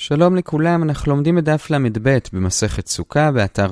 שלום לכולם, אנחנו לומדים בדף למד במסכת סוכה באתר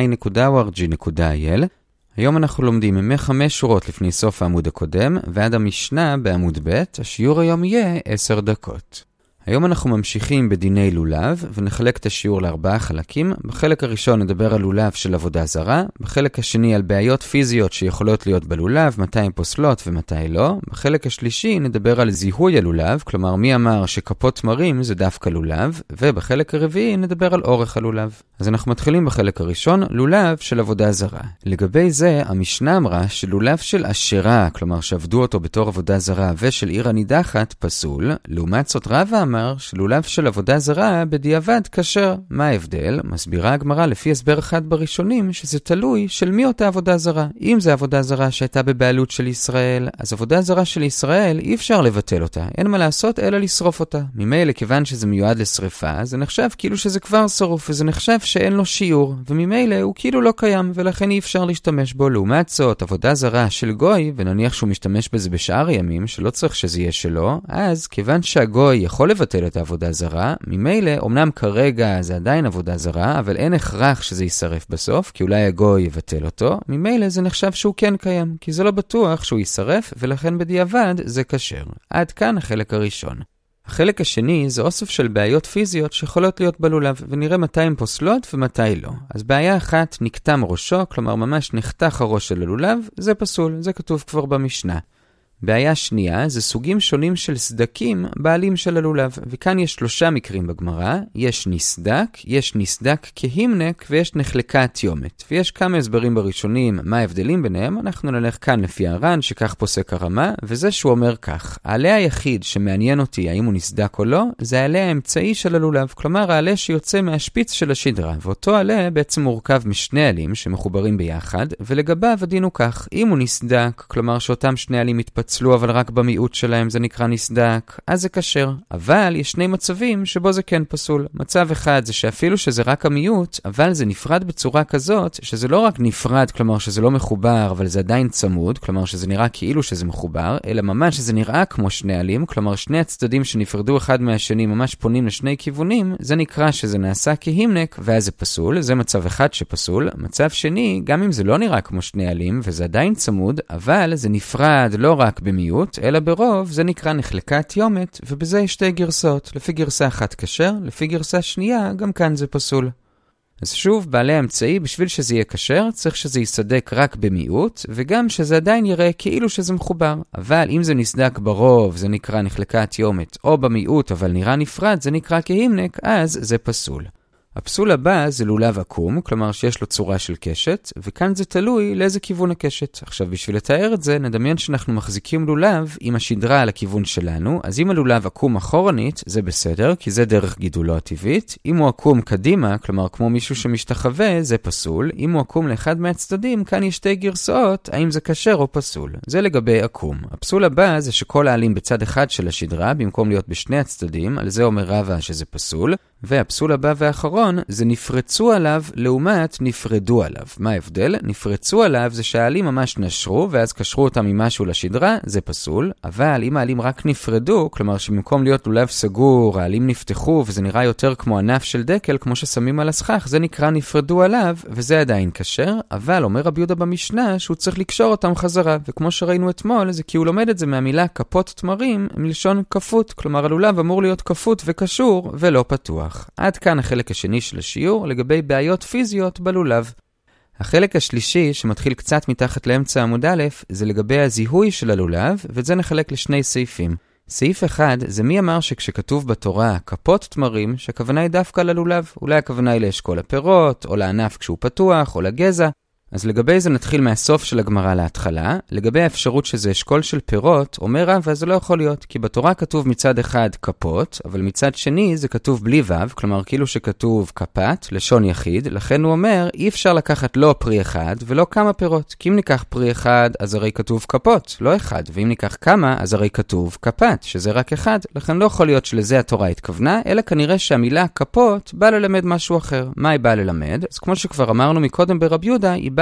sinai.org.il. היום אנחנו לומדים מ5 שורות לפני סוף העמוד הקודם ועד המשנה בעמוד ב'. השיעור היום יהיה 10 דקות. היום אנחנו ממשיכים בדיני לולב ונחלק את השיעור ל4 חלקים. בחלק הראשון נדבר על לולב של עבודה זרה, בחלק השני על בעיות פיזיות שיכולות להיות בלולב, מתי הן פוסלות ומתי לא. בחלק השלישי נדבר על זיהוי הלולב, כלומר מי אמר שכפות תמרים זה דווקא לולב, ובחלק הרביעי נדבר על אורך הלולב. אז אנחנו מתחילים בחלק הראשון, לולב של עבודה זרה. לגבי זה המשנה אמרה שלולב של אשרה, כלומר שעבדו אותו בתור עבודה זרה, ושל עיר הנידחת פסול. לעומת זאת רבא אמר שלולב של עבודה זרה בדיעבד כשר. מה ההבדל? מסבירה הגמרא לפי הסבר אחד בראשונים שזה תלוי של מי אותה עבודה זרה. אם זה עבודה זרה שהייתה בבעלות של ישראל, אז עבודה זרה של ישראל אי אפשר לבטל אותה. אין מה לעשות אלא לשרוף אותה. ממילא כיוון שזה מיועד לשריפה, זה נחשב כאילו שזה כבר שרוף, וזה נחשב שאין לו שיעור, וממילא הוא כאילו לא קיים, ולכן אי אפשר להשתמש בו. לעומת זאת, עבודה זרה של גוי, ונניח שהוא משתמש בזה בשאר ימים, שלא צריך שזה יהיה שלו, אז כיוון שהגוי יכול לבטל את העבודה זרה, ממילא, אמנם כרגע זה עדיין עבודה זרה, אבל אין הכרח שזה יישרף בסוף, כי אולי הגוי יבטל אותו, ממילא זה נחשב שהוא כן קיים, כי זה לא בטוח שהוא יישרף, ולכן בדיעבד זה כשר. עד כאן החלק הראשון. החלק השני זה אוסף של בעיות פיזיות שיכולות להיות בלולב, ונראה מתי הן פוסלות ומתי לא. אז בעיה אחת, נקטם ראשו, כלומר ממש נחתך הראש של הלולב, זה פסול, זה כתוב כבר במשנה. בעיה שנייה זה סוגים שונים של סדקים בעלים של הלולב, וכאן יש 3 מקרים בגמרא. יש נסדק, יש נסדק כהימנק ויש נחלקת יומת. ויש כמה הסברים בראשונים מה ההבדלים ביניהם. אנחנו נלך כאן לפי הר"ן שכך פוסק הרמה, וזה שהוא אומר כך: העלה היחיד שמעניין אותי האם הוא נסדק או לא, זה העלה האמצעי של הלולב, כלומר העלה שיוצא מהשפיץ של השדרה, ואותו העלה בעצם מורכב משני עלים שמחוברים ביחד, ולגביו הדין הוא כך: אם הוא נסדק, כלומר שאותם שני עלים מתפצלו אבל רק במיעוט שלהם, זה נקרא נסדק, אז זה כשר. אבל יש 2 מצבים שבו זה כן פסול. מצב אחד זה שאפילו שזה רק המיעוט, אבל זה נפרד בצורה כזאת שזה לא רק נפרד, כלומר שזה לא מחובר אבל זה עדיין צמוד, כלומר שזה נראה כאילו שזה מחובר, אלא ממש שזה נראה כמו 2 עלים, כלומר 2 הצדדים שנפרדו אחד מהשני ממש פונים לשני כיוונים, זה נקרא שזה נעשה כהימנק, ואז זה פסול. זה מצב אחד שפסול. מצב שני, גם אם זה לא נראה כמו 2 עלים וזה עדיין צמוד, אבל זה נפרד לא רק במיעוט, אלא ברוב, זה נקרא נחלקת יומת, ובזה יש 2 גרסאות. לפי גרסה אחת כשר, לפי גרסה שנייה, גם כאן זה פסול. אז שוב, בעלי האמצעי, בשביל שזה יהיה כשר, צריך שזה יסדק רק במיעוט, וגם שזה עדיין יראה כאילו שזה מחובר. אבל אם זה נסדק ברוב, זה נקרא נחלקת יומת, או במיעוט, אבל נראה נפרד, זה נקרא כהימנק, אז זה פסול. הפסול הבא זה לולב עקום, כלומר שיש לו צורה של קשת, וכאן זה תלוי לאיזה כיוון הקשת. עכשיו בשביל לתאר את זה, נדמיין שאנחנו מחזיקים לולב עם השדרה על הכיוון שלנו, אז אם הלולב עקום אחורנית, זה בסדר, כי זה דרך גידולו הטבעית. אם הוא עקום קדימה, כלומר כמו מישהו שמשתחווה, זה פסול. אם הוא עקום לאחד מהצדדים, כאן יש 2 גרסאות, האם זה כשר או פסול. זה לגבי עקום. הפסול הבא זה שכל העלים בצד אחד של השדרה, במקום להיות בשני הצדדים, על זה אומר רבא שזה פסול. והפסול הבא והאחרון זה נפרצו עליו לעומת נפרדו עליו. מה ההבדל? נפרצו עליו זה שהעלים ממש נשרו ואז קשרו אותם עם משהו לשדרה, זה פסול. אבל אם העלים רק נפרדו, כלומר שבמקום להיות לולב סגור, העלים נפתחו וזה נראה יותר כמו ענף של דקל, כמו ששמים על הסכך, זה נקרא נפרדו עליו וזה עדיין כשר. אבל אומר רבי יהודה במשנה שהוא צריך לקשור אותם חזרה, וכמו שראינו אתמול זה כי הוא לומד את זה מהמילה כפות תמרים מלשון כפות, כלומר הלולב אמור להיות כפות וקשור ולא פתוח. עד כאן החלק השני של השיעור לגבי בעיות פיזיות בלולב. החלק השלישי שמתחיל קצת מתחת לאמצע עמוד א' זה לגבי הזיהוי של הלולב, ואת זה נחלק ל2 סעיפים. סעיף אחד זה מי אמר שכשכתוב בתורה כפות תמרים שהכוונה היא דווקא ללולב, אולי הכוונה היא לאשכול הפירות או לענף כשהוא פתוח או לגזע. אז לגבי זה נתחיל מהסוף של הגמרא להתחלה. לגבי האפשרות שזה אשכול של פירות, אומר רבא זה לא יכול להיות, כי בתורה כתוב מצד אחד כפות, אבל מצד שני זה כתוב בלי וו, כלומר כאילו שכתוב כפת, לשון יחיד, לכן הוא אומר אי אפשר לקחת לא פרי אחד ולא כמה פירות, כי אם ניקח פרי אחד אז הרי כתוב כפות, לא אחד, ואם ניקח כמה אז הרי כתוב כפת, שזה רק אחד, לכן לא יכול להיות שלזה התורה התכוונה, אלא כנראה שהמילה כפות באה ללמד משהו אחר. מה היא באה ללמד? אז כמו שכבר אמרנו מקודם ברבי יהודה, היא באה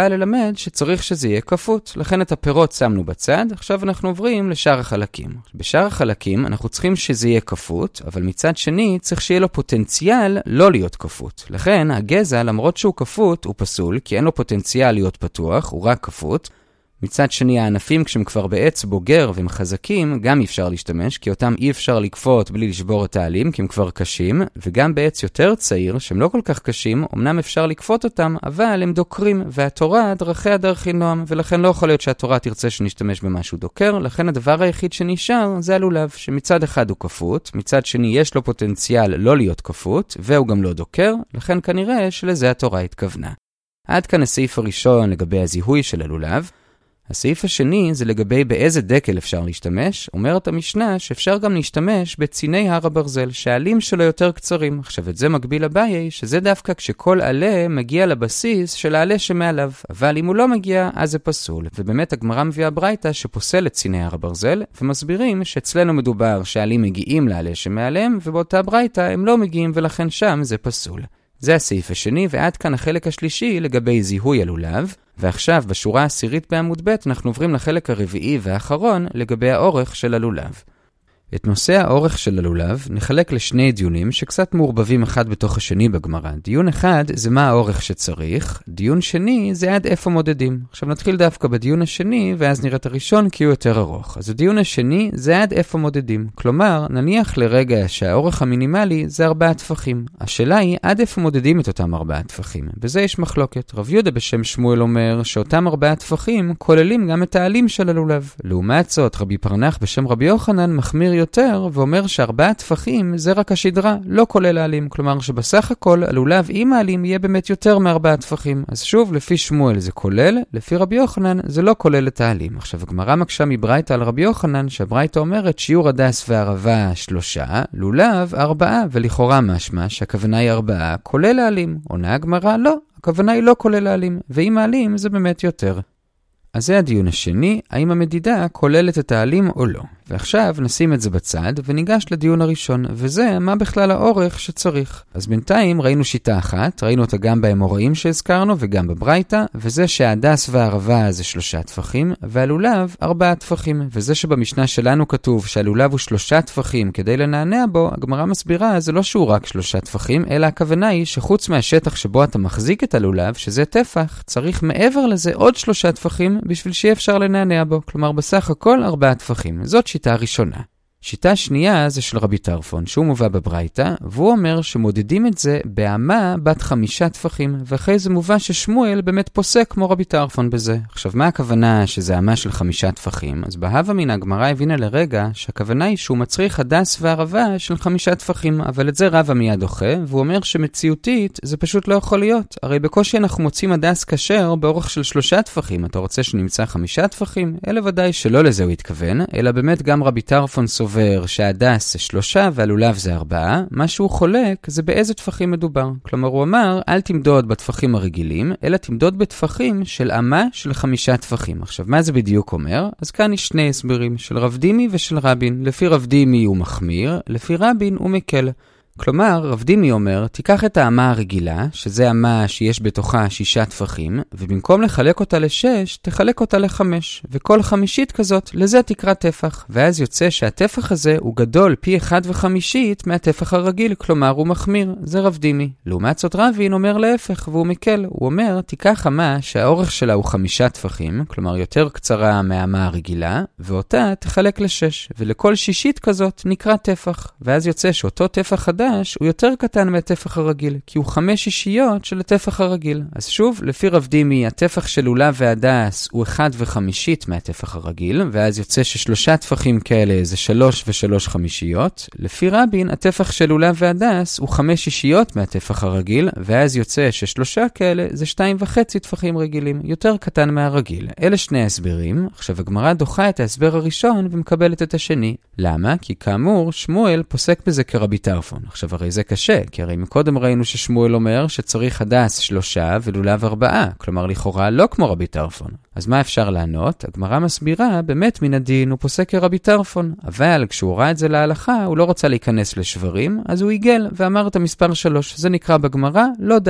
באה ללמד שצריך שזה יהיה כפות. לכן את הפירות שמנו בצד, עכשיו אנחנו עוברים לשאר החלקים. בשאר החלקים אנחנו צריכים שזה יהיה כפות, אבל מצד שני צריך שיהיה לו פוטנציאל לא להיות כפות. לכן הגזע, למרות שהוא כפות, הוא פסול, כי אין לו פוטנציאל להיות פתוח, הוא רק כפות. מצד שני, הענפים כשהם כבר בעץ בוגר והם חזקים, גם אי אפשר להשתמש, כי אותם אי אפשר לקפות בלי לשבור את העלים, כי הם כבר קשים, וגם בעץ יותר צעיר, שהם לא כל כך קשים, אמנם אפשר לקפות אותם, אבל הם דוקרים, והתורה דרכיה דרכי נועם, ולכן לא יכול להיות שהתורה תרצה שנשתמש במשהו דוקר, לכן הדבר היחיד שנשאר זה הלולב, שמצד אחד הוא כפות, מצד שני יש לו פוטנציאל לא להיות כפות, והוא גם לא דוקר, לכן כנראה שלזה התורה התכוונה. עד כאן הסעיף הראשון לגבי הזיהוי של הלולב. הסעיף השני זה לגבי באיזה דקל אפשר להשתמש. אומרת המשנה שאפשר גם להשתמש בציני הר הברזל, שהעלים שלו יותר קצרים. עכשיו את זה מקביל לבעיה, שזה דווקא כשכל עלה מגיע לבסיס של העלה שמעליו. אבל אם הוא לא מגיע, אז זה פסול. ובאמת הגמרא מביאה ברייתא שפוסל את ציני הר הברזל, ומסבירים שאצלנו מדובר שהעלים מגיעים לעלה שמעליהם, ובאותה ברייתא הם לא מגיעים ולכן שם זה פסול. זה הסעיף השני, ועד כאן החלק השלישי לגבי זיהוי הלולב. ועכשיו, בשורה העשירית בעמוד ב' אנחנו עוברים לחלק הרביעי והאחרון לגבי האורך של הלולב. את נושא האורך של הלולב נחלק לשני דיונים שקצת מעורבבים אחד בתוך השני בגמרא. דיון אחד זה מה האורך שצריך, דיון שני זה עד איפה מודדים. עכשיו נתחיל דווקא בדיון השני ואז נראה את הראשון כי הוא יותר ארוך. אז הדיון השני זה עד איפה מודדים. כלומר, נניח לרגע שהאורך המינימלי זה 4 טפחים. השאלה היא עד איפה מודדים את אותם 4 טפחים. בזה יש מחלוקת. רב יהודה בשם שמואל אומר שאותם 4 טפחים כוללים גם את העלים של הלולב. לעומת זאת, רבי פרנח בשם רבי יוחנן מחמיר יותר ואומר ש4 טפחים זה רק השדרה, לא כולל העלים. כלומר שבסך הכל הלולב עם העלים יהיה באמת יותר מ4 טפחים. אז שוב, לפי שמואל זה כולל, לפי רבי יוחנן זה לא כולל את העלים. עכשיו הגמרא מקשה מברייתא על רבי יוחנן, שהברייתא אומרת שיעור הדס וערבה 3, לולב 4, ולכאורה משמע שהכוונה היא 4 כולל העלים. עונה הגמרא לא, הכוונה היא לא כולל העלים, ועם העלים זה באמת יותר. אז זה הדיון השני, האם המדידה כוללת את העלים או לא. ועכשיו נשים את זה בצד וניגש לדיון הראשון, וזה מה בכלל האורך שצריך. אז בינתיים ראינו שיטה אחת, ראינו אותה גם באמוראים שהזכרנו וגם בברייתא, וזה שההדס והערבה זה 3 טפחים, והלולב 4 טפחים. וזה שבמשנה שלנו כתוב שהלולב הוא 3 טפחים כדי לנענע בו, הגמרא מסבירה זה לא שהוא רק 3 טפחים, אלא הכוונה היא שחוץ מהשטח שבו אתה מחזיק את הלולב, שזה טפח, צריך מעבר לזה עוד 3 טפחים בשביל שיהיה אפשר לנענע בו. כלומר בסך הכל 4 טפחים. זאת שיטה ראשונה. שיטה שנייה זה של רבי טרפון, שהוא מובא בברייתא, והוא אומר שמודדים את זה באמה בת 5 טפחים, ואחרי זה מובא ששמואל באמת פוסק כמו רבי טרפון בזה. עכשיו, מה הכוונה שזה אמה של 5 טפחים? אז בהווה מן הגמרא הבינה לרגע שהכוונה היא שהוא מצריך הדס וערבה של 5 טפחים, אבל את זה רבא מיד דוחה, והוא אומר שמציאותית זה פשוט לא יכול להיות. הרי בקושי אנחנו מוצאים הדס כשר באורך של 3 טפחים. אתה רוצה שנמצא 5 טפחים? אלה ודאי שלא לזה הוא התכוון, אלא באמת גם רבי טרפון סובר שהדס זה 3 והלולב זה 4, מה שהוא חולק זה באיזה טפחים מדובר. כלומר הוא אמר, אל תמדוד בטפחים הרגילים, אלא תמדוד בטפחים של אמה של 5 טפחים. עכשיו מה זה בדיוק אומר? אז כאן יש 2 הסברים, של רב דימי ושל רבין. לפי רב דימי הוא מחמיר, לפי רבין הוא מקל. כלומר, רב דימי אומר, תיקח את האמה הרגילה, שזה אמה שיש בתוכה 6 טפחים, ובמקום לחלק אותה ל6, תחלק אותה ל5, וכל חמישית כזאת, לזה תקרא טפח. ואז יוצא שהטפח הזה הוא גדול פי 1/5 מהטפח הרגיל, כלומר הוא מחמיר. זה רב דימי. לעומת זאת רבין אומר להפך, והוא מקל. הוא אומר, תיקח אמה שהאורך שלה הוא 5 טפחים, כלומר יותר קצרה מהאמה הרגילה, ואותה תחלק ל6, ולכל שישית כזאת נקרא טפח. ואז יוצא שאותו טפח חדש הוא יותר קטן מהטפח הרגיל, כי הוא 5 שישיות של הטפח הרגיל. אז שוב, לפי רב דימי, הטפח של לולב והדס הוא 1/5 מהטפח הרגיל, ואז יוצא ש3 טפחים כאלה זה 3 ו3 חמישיות. לפי רבין, הטפח של לולב והדס הוא 5 שישיות מהטפח הרגיל, ואז יוצא ש3 כאלה זה 2.5 טפחים רגילים, יותר קטן מהרגיל. אלה 2 הסברים. עכשיו הגמרא דוחה את ההסבר הראשון ומקבלת את השני. למה? כי כאמור, שמואל פוסק בזה כרבי טרפון. עכשיו הרי זה קשה, כי הרי מקודם ראינו ששמואל אומר שצריך הדס 3 ולולב 4, כלומר לכאורה לא כמו רבי טרפון. אז מה אפשר לענות? הגמרא מסבירה, באמת מן הדין הוא פוסק כרבי טרפון, אבל כשהוא ראה את זה להלכה, הוא לא רצה להיכנס לשברים, אז הוא עיגל ואמר את המספר 3, זה נקרא בגמרא לא דק.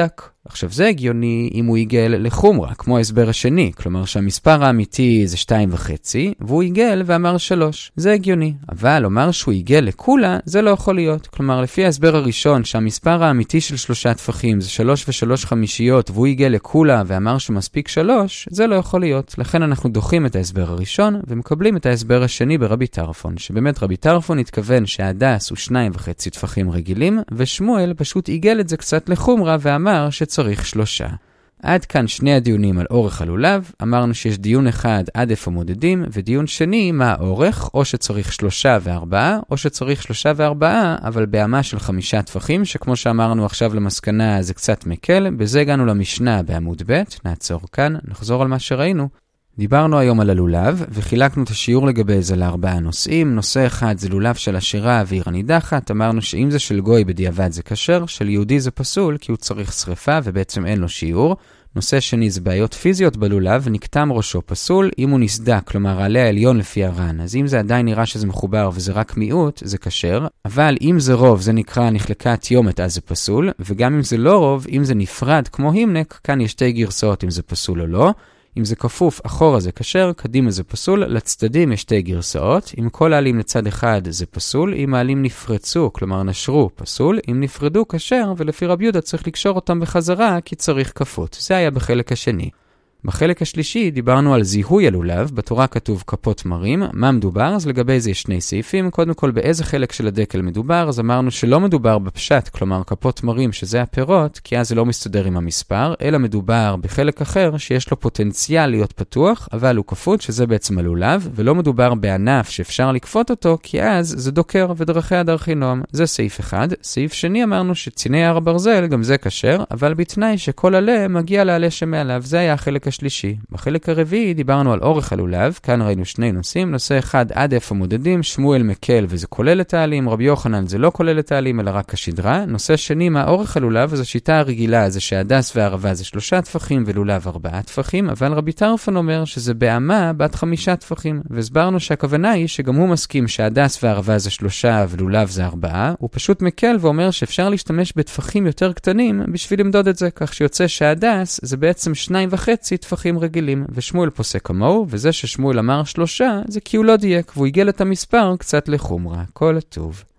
עכשיו זה הגיוני אם הוא עיגל לחומרה, כמו ההסבר השני, כלומר שהמספר האמיתי זה 2.5, והוא עיגל ואמר 3. זה הגיוני, אבל לומר שהוא עיגל לכולה, זה לא יכול להיות. כלומר, לפי ההסבר הראשון שהמספר האמיתי של 3 טפחים זה 3 ו3 חמישיות, והוא עיגל לכולה ואמר שמספיק 3, זה לא יכול להיות. לכן אנחנו דוחים את ההסבר הראשון, ומקבלים את ההסבר השני ברבי טרפון, שבאמת רבי טרפון התכוון שההדס הוא 2.5 טפחים רגילים, ושמואל פשוט עיגל את זה קצת לחומרה ואמר שצריך 3. עד כאן שני הדיונים על אורך הלולב. אמרנו שיש דיון אחד עד איפה מודדים, ודיון שני מה האורך, או שצריך 3 ו4, או שצריך 3 ו4, אבל באמה של 5 טפחים, שכמו שאמרנו עכשיו למסקנה זה קצת מקל. בזה הגענו למשנה בעמוד ב', נעצור כאן, נחזור על מה שראינו. דיברנו היום על הלולב, וחילקנו את השיעור לגבי זה ל4 נושאים. נושא אחד זה לולב של עשירה ועיר הנידחת. אמרנו שאם זה של גוי בדיעבד זה כשר, של יהודי זה פסול, כי הוא צריך שריפה ובעצם אין לו שיעור. נושא שני זה בעיות פיזיות בלולב, נקטם ראשו פסול, אם הוא נסדק, כלומר העלה העליון לפי הר"ן. אז אם זה עדיין נראה שזה מחובר וזה רק מיעוט, זה כשר. אבל אם זה רוב, זה נקרא נחלקה תיומת, אז זה פסול. וגם אם זה לא רוב, אם זה נפרד כמו הימנק, כאן יש 2 גרסאות אם זה פסול או לא. אם זה כפוף, אחורה זה כשר, קדימה זה פסול, לצדדים יש 2 גרסאות. אם כל העלים לצד אחד זה פסול, אם העלים נפרצו, כלומר נשרו, פסול, אם נפרדו כשר, ולפי רבי יהודה צריך לקשור אותם בחזרה, כי צריך כפות. זה היה בחלק השני. בחלק השלישי דיברנו על זיהוי הלולב, בתורה כתוב כפות מרים. מה מדובר? אז לגבי זה יש 2 סעיפים. קודם כל, באיזה חלק של הדקל מדובר? אז אמרנו שלא מדובר בפשט, כלומר כפות מרים שזה הפירות, כי אז זה לא מסתדר עם המספר, אלא מדובר בחלק אחר שיש לו פוטנציאל להיות פתוח, אבל הוא כפות, שזה בעצם הלולב, ולא מדובר בענף שאפשר לקפות אותו, כי אז זה דוקר ודרכיה דרכי נועם. זה סעיף אחד. סעיף שני אמרנו שציני הר ברזל, גם זה כשר, אבל בתנאי שכל עלה מגיע לעלה שמעליו. זה היה החלק השלישי. בחלק הרביעי דיברנו על אורך הלולב, כאן ראינו 2 נושאים. נושא אחד עד איפה מודדים, שמואל מקל וזה כולל את העלים, רבי יוחנן זה לא כולל את העלים אלא רק השדרה. נושא שני מה אורך הלולב, אז השיטה הרגילה זה שהדס והערבה זה 3 טפחים ולולב 4 טפחים, אבל רבי טרפון אומר שזה באמה בת 5 טפחים, והסברנו שהכוונה היא שגם הוא מסכים שהדס והערבה זה 3 ולולב זה 4, הוא פשוט מקל ואומר שאפשר להשתמש בטפחים יותר קטנים בשביל למדוד את זה, כך שיוצא שהדס זה בעצם 2.5 טפחים רגילים, ושמואל פוסק כמוהו, וזה ששמואל אמר 3 זה כי הוא לא דייק, והוא עיגל את המספר קצת לחומרה. כל הטוב.